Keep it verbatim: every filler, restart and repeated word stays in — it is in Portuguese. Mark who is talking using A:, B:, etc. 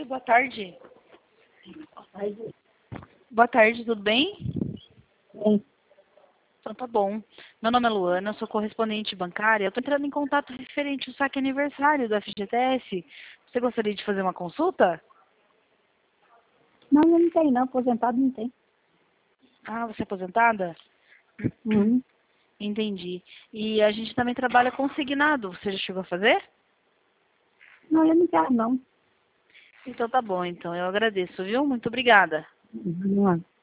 A: Oi, boa tarde.
B: Boa tarde.
A: Boa tarde, tudo bem?
B: Bem,
A: Então tá bom. Meu nome é Luana, eu sou correspondente bancária. Eu estou entrando em contato referente ao saque aniversário do F G T S. Você gostaria de fazer uma consulta?
B: não, eu não tenho não, aposentado não tem.
A: Ah, você é aposentada?
B: Uhum.
A: Entendi. E a gente também trabalha consignado. Você já chegou a fazer?
B: Não, eu não quero não.
A: Então tá bom, então. Eu agradeço, viu? Muito obrigada.
B: Uhum.